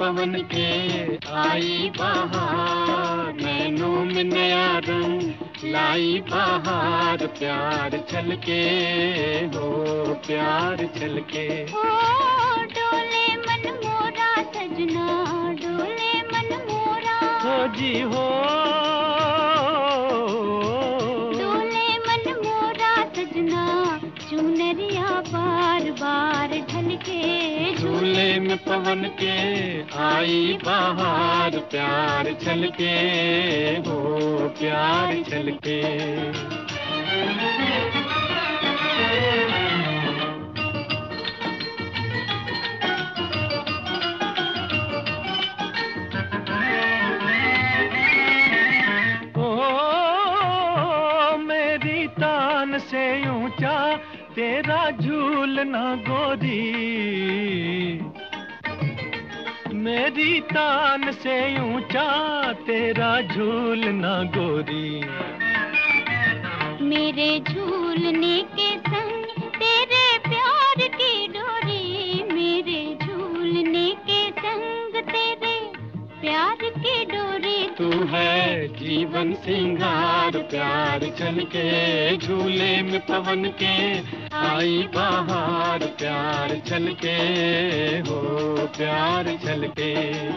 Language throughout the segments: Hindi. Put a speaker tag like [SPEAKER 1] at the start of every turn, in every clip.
[SPEAKER 1] पवन के आई बहार, नैनों में नया रंग लाई बहार, प्यार छलके हो प्यार छलके।
[SPEAKER 2] ओ डोले मन मोरा सजना, डोले मन मोरा
[SPEAKER 1] हो जी हो,
[SPEAKER 2] डोले मन मोरा सजना, चुनरिया बार बार ढलके,
[SPEAKER 1] झूले में पवन के आई बहार, प्यार छलके हो प्यार छलके। तान से ऊंचा तेरा झूलना गोरी, मेरी तान से ऊंचा तेरा झूलना गोरी।
[SPEAKER 2] मेरे झूलने के संग तेरे प्यार की डोरी, मेरे झूलने के संग तेरे प्यार की डोरी।
[SPEAKER 1] तू है जीवन सिंगार, प्यार छलके झूले में पवन के आई बहार, प्यार छलके हो प्यार छलके।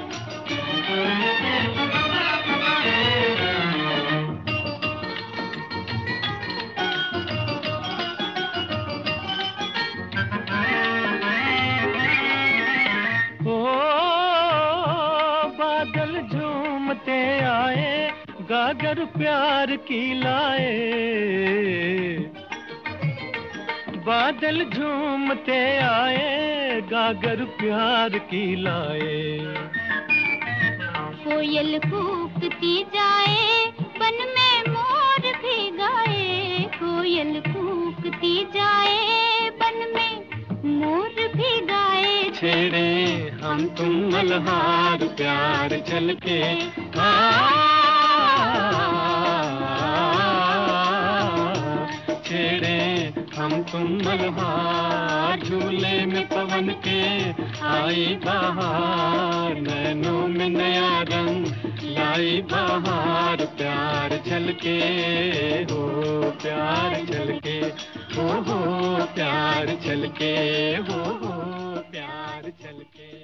[SPEAKER 1] बादल झूमते आए गागर प्यार की लाए, बादल झूमते आए गागर प्यार की लाए।
[SPEAKER 2] कोयल कूकती जाए बन में मोर भी गाए, कोयल कूकती जाए बन में मोर भी गाए।
[SPEAKER 1] छेड़े हम तुम मल्हार, प्यार छलके छेड़े हम तुम मल्हार, झूले में पवन के आई बहार, नैनों में नया रंग लाई बहार, प्यार छलके हो प्यार छलके हो प्यार छलके हो प्यार छलके।